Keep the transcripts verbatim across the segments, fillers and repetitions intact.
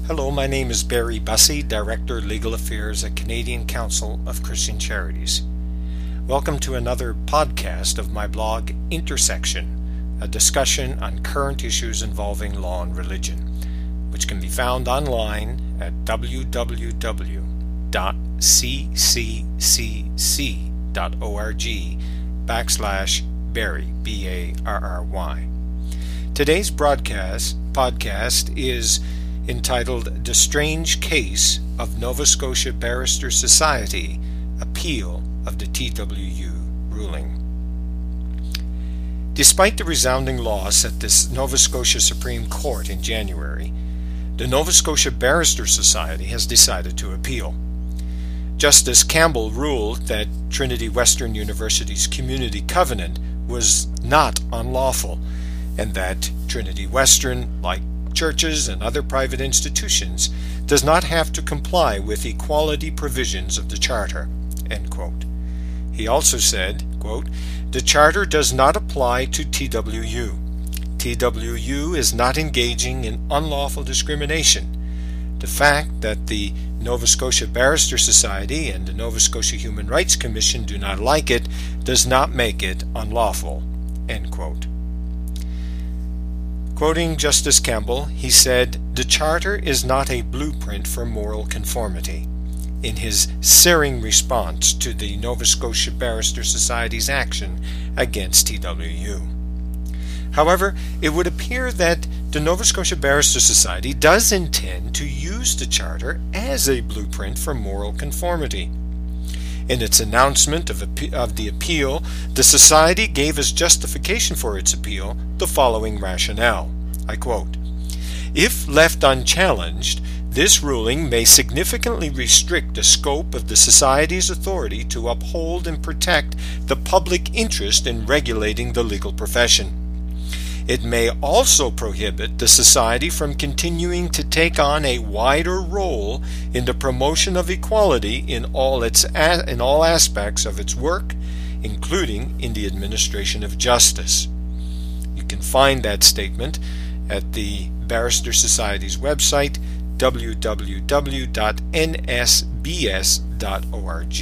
Hello, my name is Barry Bussey, Director of Legal Affairs at Canadian Council of Christian Charities. Welcome to another podcast of my blog, Intersection, a discussion on current issues involving law and religion, which can be found online at w w w dot c c c c dot org backslash Barry, B A R R Y. Today's broadcast podcast is entitled The Strange Case of Nova Scotia Barristers Society, Appeal of the T W U Ruling. Despite the resounding loss at the Nova Scotia Supreme Court in January, the Nova Scotia Barristers Society has decided to appeal. Justice Campbell ruled that Trinity Western University's community covenant was not unlawful, and that Trinity Western, like churches and other private institutions, does not have to comply with equality provisions of the Charter, end quote. He also said, quote, the Charter does not apply to T W U. T W U is not engaging in unlawful discrimination. The fact that the Nova Scotia Barrister Society and the Nova Scotia Human Rights Commission do not like it does not make it unlawful, end quote. Quoting Justice Campbell, he said, the Charter is not a blueprint for moral conformity, in his searing response to the Nova Scotia Barrister Society's action against T W U. However, it would appear that the Nova Scotia Barrister Society does intend to use the Charter as a blueprint for moral conformity. In its announcement of, of the appeal, the Society gave as justification for its appeal the following rationale. I quote, if left unchallenged, this ruling may significantly restrict the scope of the Society's authority to uphold and protect the public interest in regulating the legal profession. It may also prohibit the Society from continuing to take on a wider role in the promotion of equality in all its a- in all aspects of its work, including in the administration of justice. You can find that statement at the Barrister Society's website, w w w dot n s b s dot org.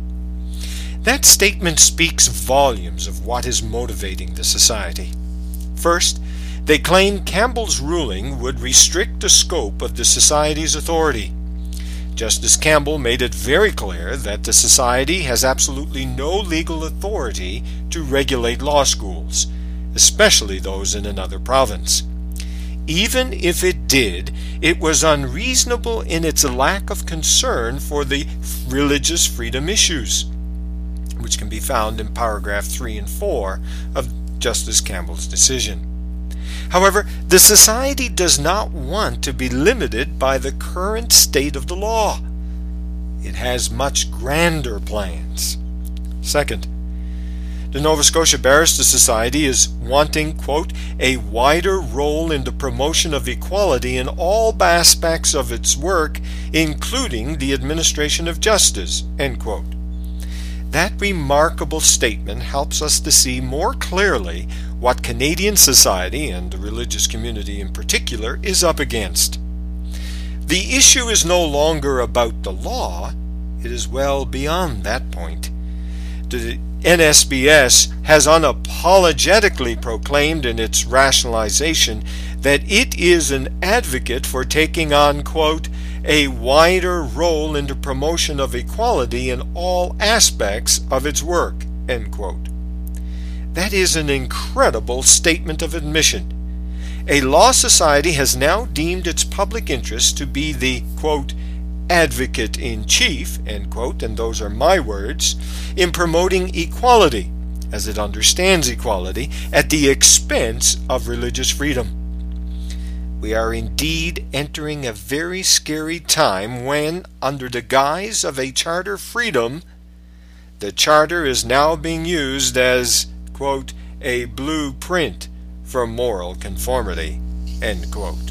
That statement speaks volumes of what is motivating the Society. First, they claim Campbell's ruling would restrict the scope of the Society's authority. Justice Campbell made it very clear that the Society has absolutely no legal authority to regulate law schools, especially those in another province. Even if it did, it was unreasonable in its lack of concern for the religious freedom issues, which can be found in paragraph three and four of Justice Campbell's decision. However, the Society does not want to be limited by the current state of the law. It has much grander plans. Second, the Nova Scotia Barrister Society is wanting, quote, a wider role in the promotion of equality in all aspects of its work, including the administration of justice, end quote. That remarkable statement helps us to see more clearly what Canadian society, and the religious community in particular, is up against. The issue is no longer about the law, it is well beyond that point. The N S B S has unapologetically proclaimed in its rationalization that it is an advocate for taking on, quote, a wider role in the promotion of equality in all aspects of its work, end quote. That is an incredible statement of admission. A law society has now deemed its public interest to be the, quote, advocate-in-chief, end quote, and those are my words, in promoting equality, as it understands equality, at the expense of religious freedom. We are indeed entering a very scary time when, under the guise of a charter freedom, the charter is now being used as, quote, a blueprint for moral conformity, end quote.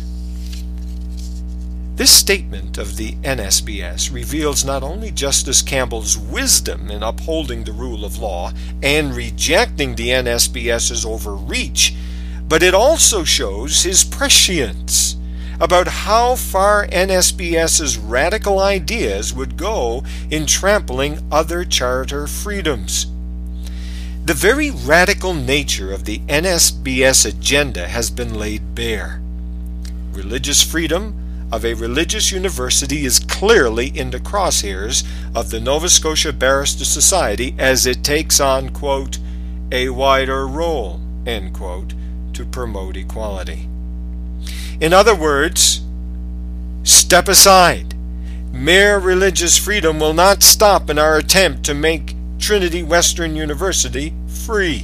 This statement of the N S B S reveals not only Justice Campbell's wisdom in upholding the rule of law and rejecting the N S B S's overreach, but it also shows his prescience, about how far NSBS's radical ideas would go in trampling other charter freedoms. The very radical nature of the N S B S agenda has been laid bare. Religious freedom of a religious university is clearly in the crosshairs of the Nova Scotia Barrister Society as it takes on, quote, a wider role, end quote, to promote equality. In other words, step aside. Mere religious freedom will not stop in our attempt to make Trinity Western University free.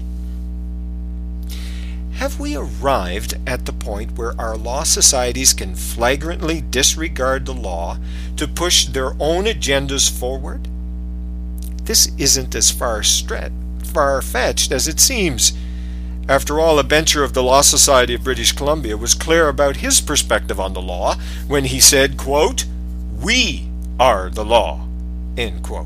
Have we arrived at the point where our law societies can flagrantly disregard the law to push their own agendas forward? This isn't as far stre- far-fetched as it seems. After all, a bencher of the Law Society of British Columbia was clear about his perspective on the law when he said, quote, "We are the law," end quote.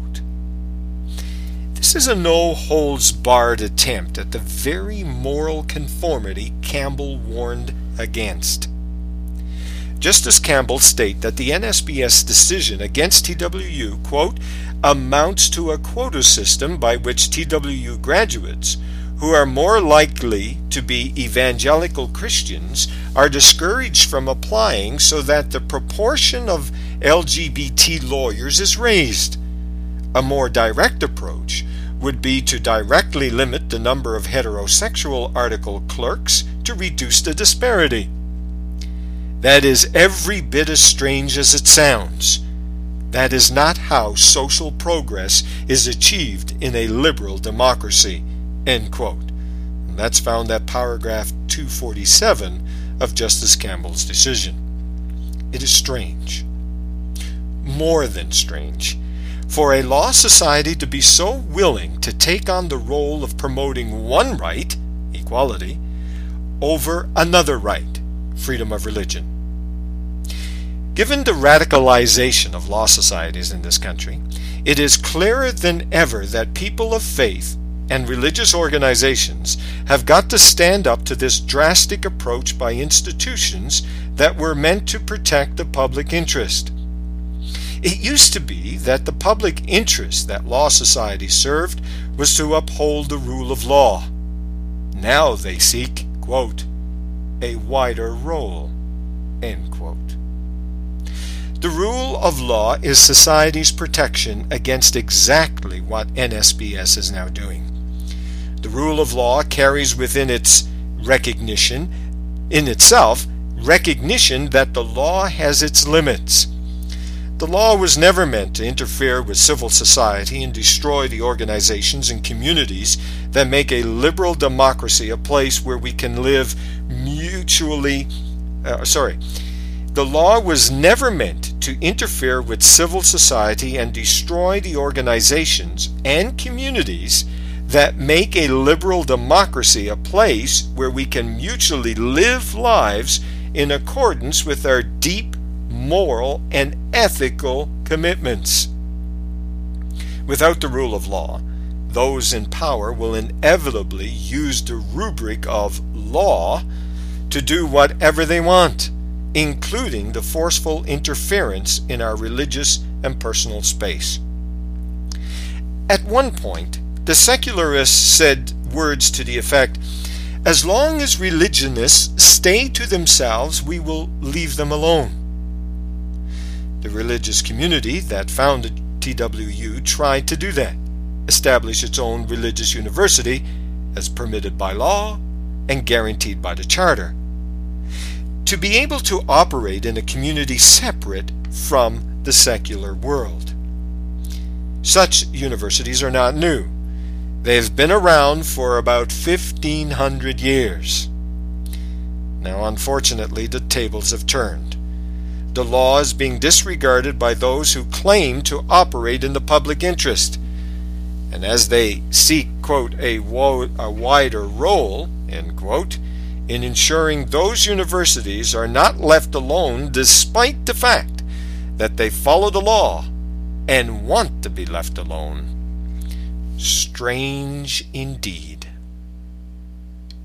This is a no-holds-barred attempt at the very moral conformity Campbell warned against. Justice Campbell stated that the N S B S decision against T W U, quote, amounts to a quota system by which T W U graduates, who are more likely to be evangelical Christians, are discouraged from applying so that the proportion of L G B T lawyers is raised. A more direct approach would be to directly limit the number of heterosexual article clerks to reduce the disparity. That is every bit as strange as it sounds. That is not how social progress is achieved in a liberal democracy, end quote. And that's found at paragraph two forty-seven of Justice Campbell's decision. It is strange, more than strange, for a law society to be so willing to take on the role of promoting one right, equality, over another right, freedom of religion. Given the radicalization of law societies in this country, it is clearer than ever that people of faith and religious organizations have got to stand up to this drastic approach by institutions that were meant to protect the public interest. It used to be that the public interest that law society served was to uphold the rule of law. Now they seek, quote, a wider role, end quote. The rule of law is society's protection against exactly what N S B S is now doing. The rule of law carries within its recognition, in itself, recognition that the law has its limits. The law was never meant to interfere with civil society and destroy the organizations and communities that make a liberal democracy a place where we can live mutually, uh, sorry, the law was never meant to interfere with civil society and destroy the organizations and communities that make a liberal democracy a place where we can mutually live lives in accordance with our deep moral and ethical commitments. Without the rule of law, those in power will inevitably use the rubric of law to do whatever they want, including the forceful interference in our religious and personal space. At one point, the secularists said words to the effect, "As long as religionists stay to themselves, we will leave them alone." The religious community that founded T W U tried to do that, establish its own religious university as permitted by law and guaranteed by the charter, to be able to operate in a community separate from the secular world. Such universities are not new. They have been around for about fifteen hundred years. Now, unfortunately, the tables have turned. The law is being disregarded by those who claim to operate in the public interest. And as they seek, quote, a, wo- a wider role, end quote, in ensuring those universities are not left alone despite the fact that they follow the law and want to be left alone. Strange indeed.